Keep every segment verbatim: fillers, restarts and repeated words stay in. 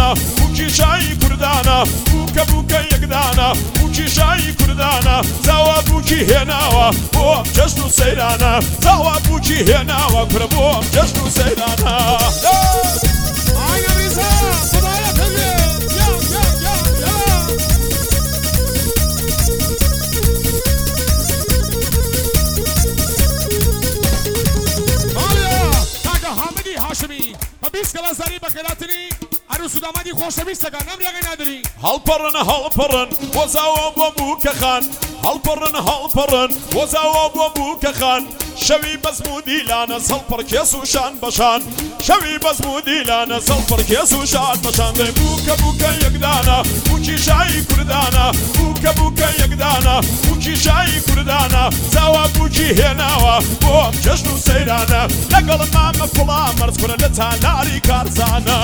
يقدانا وكيشاي كردانا بوكا بوكا يقدانا وكيشاي كردانا زوا بوكي هناوا بوم جشن سيرانا زوا بوكي هناوا كربوم جشن سيرانا بیست کلاس داری بکراتنی عروس و دامادی خوش بیست کن نمی‌آگه نداری هالپرن هالپرن وزاو بوك خان هالپرن هالپرن وزاو بوك خان شوي بزمودي لانا سلبر كيسو شان بشان شوي بزمودي لانا سلبر كيسو شان بشان بوكا بوكا يقدانا بوكي شاي كردانا بوكا بوكا يقدانا بوكي شاي كردانا زوا بوكي هناوا بوم جشن سيرانا لقل ماما فلا مرز كرنتا ناري كارزانا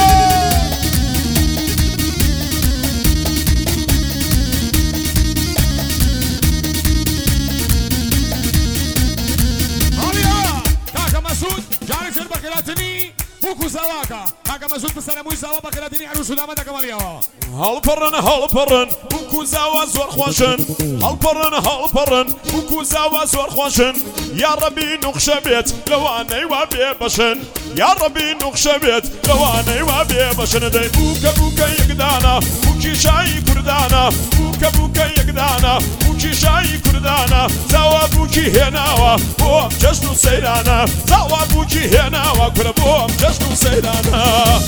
بوكو زواكا كاكا مسعود بسلاموي زوا بكراتني عروس ودامة كماليا هالبرن هالبرن بوكو زوا زور خواشن هالبرن هالبرن بوكو زوا زور خواشن يا ربي نخشبت لو انا وابي بشن يا ربي نخشبت لو انا وابي بشن داي بوكا بوكا يقدانا بوكي شاي كردانا بوكا بوكا يقدانا بوكي شاي كردانا زوا بوكي هناوا بوم جشن سيرانا زوا بوكي هناوا كربوم جشن سيرانا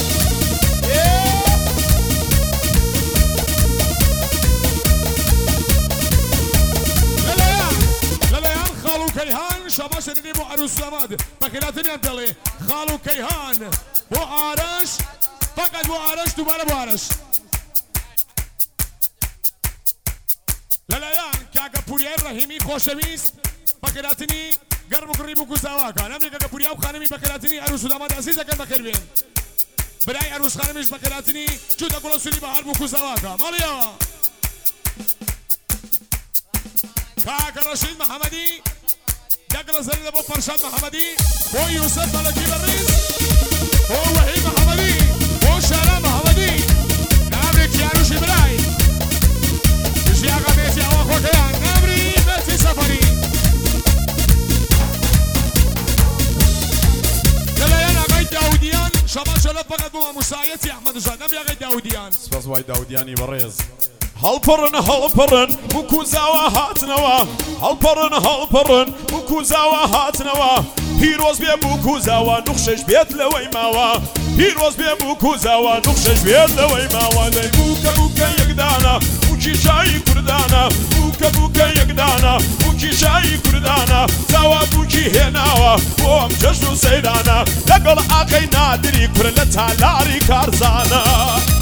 كيهان شباش اللي بو عروس زماد بكراتني عبدالله خالو كيهان بو عرش فقط بو عرش دوباره بو عرش للايان كاكا بوريا الرحيمي خوشويست بكراتني قربو قريبو كوزاواكا نمري كاكا بوريا وخانمي بكراتني عروس زماد عزيزة كان بخير بين براي عروس خانميش بكراتني شو تقولوا سولي بحال بو كوزاواكا ماليا كاكا رشيد محمدي دقل زريد ابو فرشاد محمدي هو يوسف ملكي بريز هو وحيد محمدي هو شارع محمدي نامري كيانوش براي شياغا بيتي او اخو كيان نامري بيتي سفري يلا يلا غيد داوديان شباب شلف فقط بو مسايتي احمد زاد نامري غيد داوديان سباس وايد داودياني بريز هالبرن هالبرن بوكو زوا هاتنوا هالبرن هالبرن بوكو زوا هاتنوا هيروز بي بوكو زوا نخشش بيت لوي ماوا هيروز بي بوكو زوا نخشش بيت لوي ماوا داي بوكا بوكا يقدانا بوكي شاي كردانا بوكا بوكا يقدانا بوكي شاي كردانا زوا بوكي هناوا بوم جشن سيرانا لقل اخي نادري كرلتا لاري كارزانا